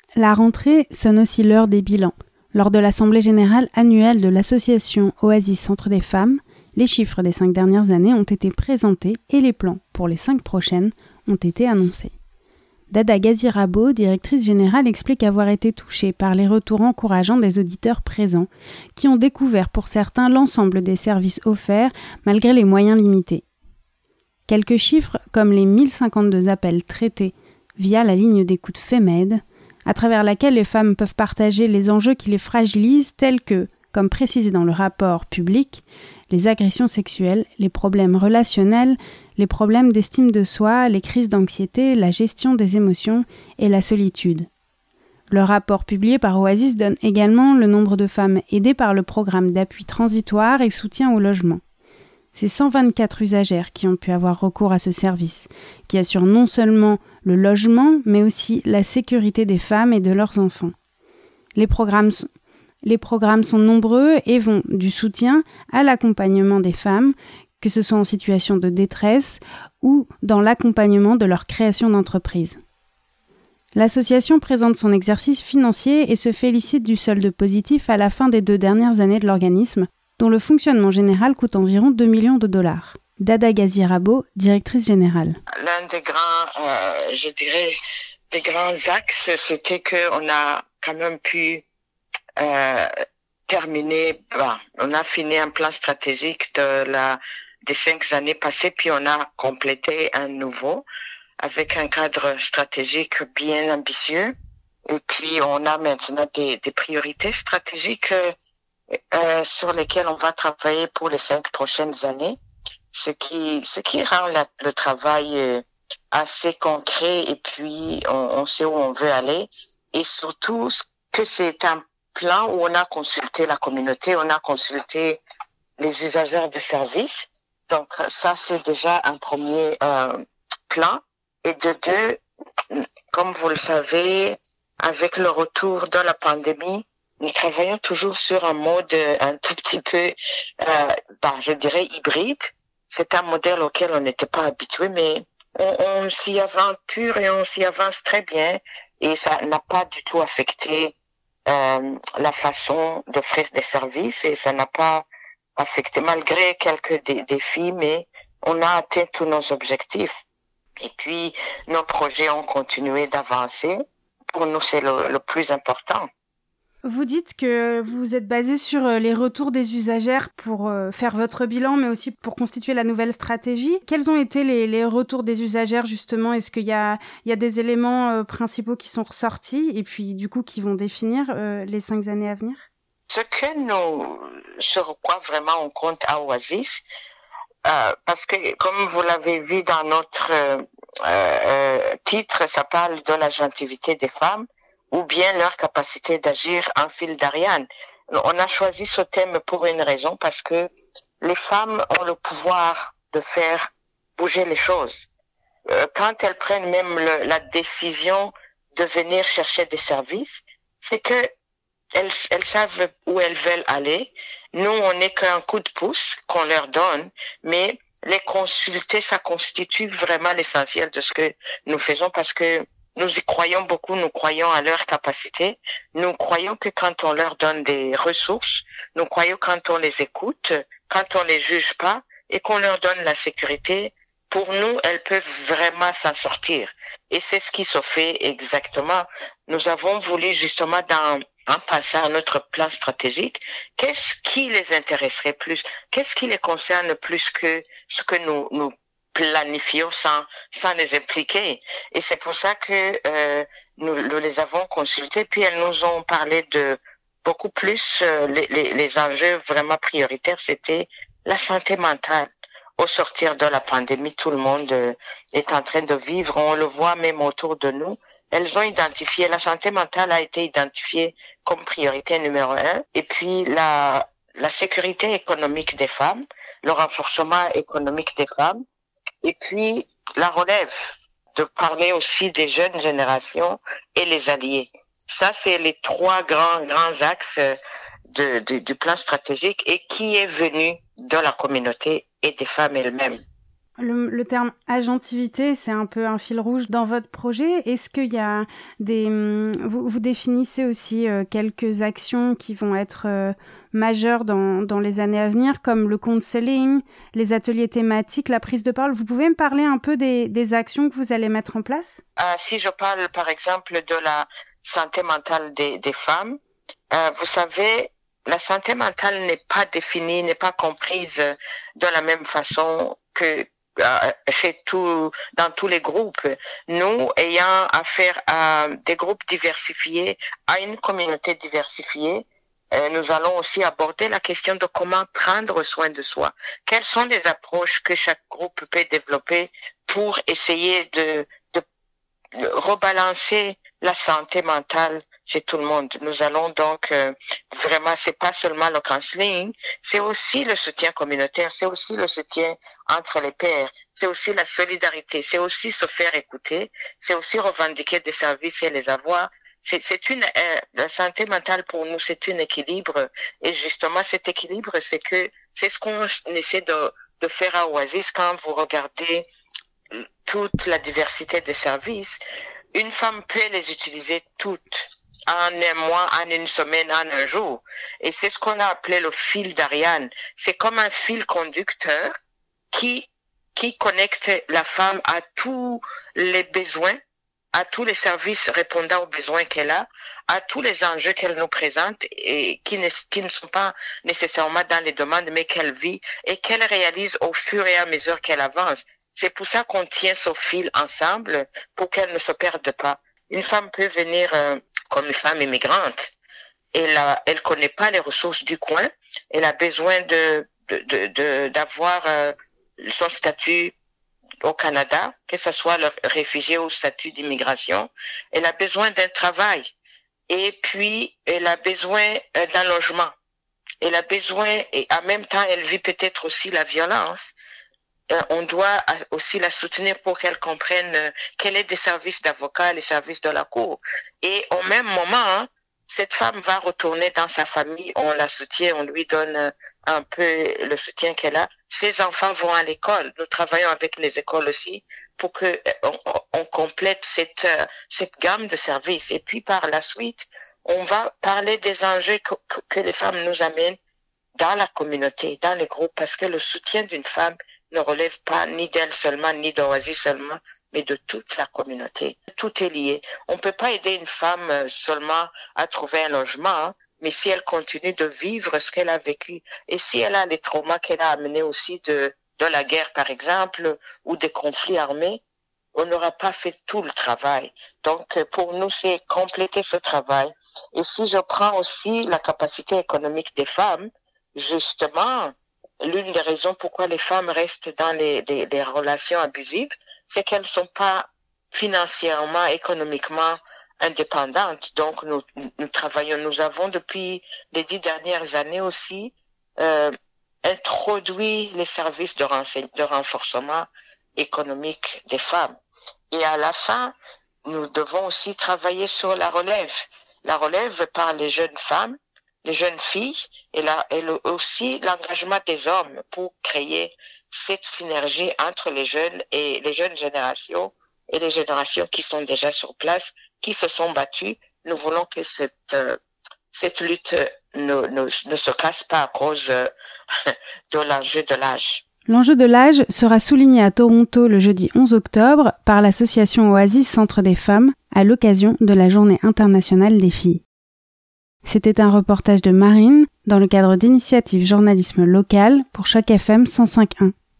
La rentrée sonne aussi l'heure des bilans. Lors de l'Assemblée générale annuelle de l'association Oasis Centre des femmes, les chiffres des 5 dernières années ont été présentés et les plans pour les 5 prochaines ont été annoncés. Dada Gazirabo, directrice générale, explique avoir été touchée par les retours encourageants des auditeurs présents, qui ont découvert pour certains l'ensemble des services offerts malgré les moyens limités. Quelques chiffres comme les 1052 appels traités via la ligne d'écoute FEMED, à travers laquelle les femmes peuvent partager les enjeux qui les fragilisent tels que, comme précisé dans le rapport public, les agressions sexuelles, les problèmes relationnels, les problèmes d'estime de soi, les crises d'anxiété, la gestion des émotions et la solitude. Le rapport publié par Oasis donne également le nombre de femmes aidées par le programme d'appui transitoire et soutien au logement. C'est 124 usagères qui ont pu avoir recours à ce service, qui assure non seulement le logement, mais aussi la sécurité des femmes et de leurs enfants. Les programmes sont nombreux et vont du soutien à l'accompagnement des femmes, que ce soit en situation de détresse ou dans l'accompagnement de leur création d'entreprise. L'association présente son exercice financier et se félicite du solde positif à la fin des 2 dernières années de l'organisme, dont le fonctionnement général coûte environ 2 millions de dollars. Dada Gazirabo, directrice générale. L'un des grands axes, c'était qu'on a quand même pu on a fini un plan stratégique des 5 années passées, puis on a complété un nouveau avec un cadre stratégique bien ambitieux. Et puis on a maintenant des priorités stratégiques sur lesquelles on va travailler pour les 5 prochaines années, ce qui rend le travail assez concret, et puis on sait où on veut aller, et surtout que c'est un plan où on a consulté la communauté, on a consulté les usagers de services. Donc ça, c'est déjà un premier plan. Et de 2, comme vous le savez, avec le retour de la pandémie, nous travaillons toujours sur un mode un tout petit peu, je dirais hybride. C'est un modèle auquel on n'était pas habitué, mais on s'y aventure et on s'y avance très bien. Et ça n'a pas du tout affecté la façon d'offrir des services, et ça n'a pas affecté, malgré quelques défis, mais on a atteint tous nos objectifs. Et puis, nos projets ont continué d'avancer. Pour nous, c'est le plus important. Vous dites que vous êtes basé sur les retours des usagères pour faire votre bilan, mais aussi pour constituer la nouvelle stratégie. Quels ont été les retours des usagères, justement? Est-ce qu'il y a des éléments principaux qui sont ressortis et puis, du coup, qui vont définir les 5 années à venir? Sur quoi vraiment on compte à Oasis, parce que, comme vous l'avez vu dans notre titre, ça parle de l'agentivité des femmes, ou bien leur capacité d'agir en fil d'Ariane. On a choisi ce thème pour une raison, parce que les femmes ont le pouvoir de faire bouger les choses. Quand elles prennent même la décision de venir chercher des services, c'est que elles savent où elles veulent aller. Nous, on n'est qu'un coup de pouce qu'on leur donne, mais les consulter, ça constitue vraiment l'essentiel de ce que nous faisons, parce que nous y croyons beaucoup, nous croyons à leur capacité, nous croyons que quand on leur donne des ressources, nous croyons quand on les écoute, quand on les juge pas et qu'on leur donne la sécurité, pour nous, elles peuvent vraiment s'en sortir. Et c'est ce qui se fait exactement. Nous avons voulu justement en pensant à notre plan stratégique, qu'est-ce qui les intéresserait plus? Qu'est-ce qui les concerne plus que ce que nous planifions sans les impliquer? Et c'est pour ça que nous les avons consultés, puis elles nous ont parlé de beaucoup plus les enjeux vraiment prioritaires, c'était la santé mentale. Au sortir de la pandémie, tout le monde est en train de vivre, on le voit même autour de nous. Elles ont identifié, la santé mentale a été identifiée comme priorité numéro 1, et puis la sécurité économique des femmes, le renforcement économique des femmes, et puis la relève, de parler aussi des jeunes générations et les alliés. Ça, c'est les 3 grands axes du plan stratégique, et qui est venu de la communauté et des femmes elles-mêmes. Le terme agentivité, c'est un peu un fil rouge dans votre projet. Est-ce qu'il y a vous définissez aussi quelques actions qui vont être majeures dans les années à venir, comme le counseling, les ateliers thématiques, la prise de parole. Vous pouvez me parler un peu des actions que vous allez mettre en place? Si je parle par exemple de la santé mentale des femmes, vous savez, la santé mentale n'est pas définie, n'est pas comprise de la même façon que dans tous les groupes. Nous, ayant affaire à des groupes diversifiés, à une communauté diversifiée, nous allons aussi aborder la question de comment prendre soin de soi. Quelles sont les approches que chaque groupe peut développer pour essayer de rebalancer la santé mentale chez tout le monde. Nous allons donc vraiment, c'est pas seulement le counseling, c'est aussi le soutien communautaire, c'est aussi le soutien entre les pairs, c'est aussi la solidarité, c'est aussi se faire écouter, c'est aussi revendiquer des services et les avoir. La santé mentale pour nous, c'est un équilibre, et justement cet équilibre, c'est ce qu'on essaie de faire à Oasis quand vous regardez toute la diversité des services. Une femme peut les utiliser toutes en un mois, en une semaine, en un jour. Et c'est ce qu'on a appelé le fil d'Ariane. C'est comme un fil conducteur qui connecte la femme à tous les besoins, à tous les services répondant aux besoins qu'elle a, à tous les enjeux qu'elle nous présente et qui ne sont pas nécessairement dans les demandes, mais qu'elle vit et qu'elle réalise au fur et à mesure qu'elle avance. C'est pour ça qu'on tient ce fil ensemble pour qu'elle ne se perde pas. Une femme peut venir comme une femme immigrante. Elle connaît pas les ressources du coin. Elle a besoin d'avoir son statut au Canada, que ce soit le réfugié ou statut d'immigration. Elle a besoin d'un travail. Et puis, elle a besoin d'un logement. Elle a besoin, et en même temps, elle vit peut-être aussi la violence. On doit aussi la soutenir pour qu'elle comprenne quel est des services d'avocat, les services de la cour. Et au même moment, cette femme va retourner dans sa famille, on la soutient, on lui donne un peu le soutien qu'elle a. Ses enfants vont à l'école. Nous travaillons avec les écoles aussi pour que on complète cette gamme de services. Et puis par la suite, on va parler des enjeux que les femmes nous amènent dans la communauté, dans les groupes, parce que le soutien d'une femme ne relève pas ni d'elle seulement, ni d'Oasis seulement, mais de toute la communauté. Tout est lié. On ne peut pas aider une femme seulement à trouver un logement, mais si elle continue de vivre ce qu'elle a vécu, et si elle a les traumas qu'elle a amenés aussi de la guerre, par exemple, ou des conflits armés, on n'aura pas fait tout le travail. Donc, pour nous, c'est compléter ce travail. Et si je prends aussi la capacité économique des femmes, justement, l'une des raisons pourquoi les femmes restent dans les relations abusives, c'est qu'elles ne sont pas financièrement, économiquement indépendantes. Donc, nous travaillons, nous avons depuis les 10 dernières années aussi introduit les services de renforcement économique des femmes. Et à la fin, nous devons aussi travailler sur la relève par les jeunes femmes, les jeunes filles et aussi l'engagement des hommes pour créer cette synergie entre les jeunes et les jeunes générations et les générations qui sont déjà sur place, qui se sont battues. Nous voulons que cette lutte ne se casse pas à cause de l'enjeu de l'âge. L'enjeu de l'âge sera souligné à Toronto le jeudi 11 octobre par l'association Oasis Centre des femmes à l'occasion de la Journée internationale des filles. C'était un reportage de Marine dans le cadre d'Initiative Journalisme Local pour Choc FM 105.1.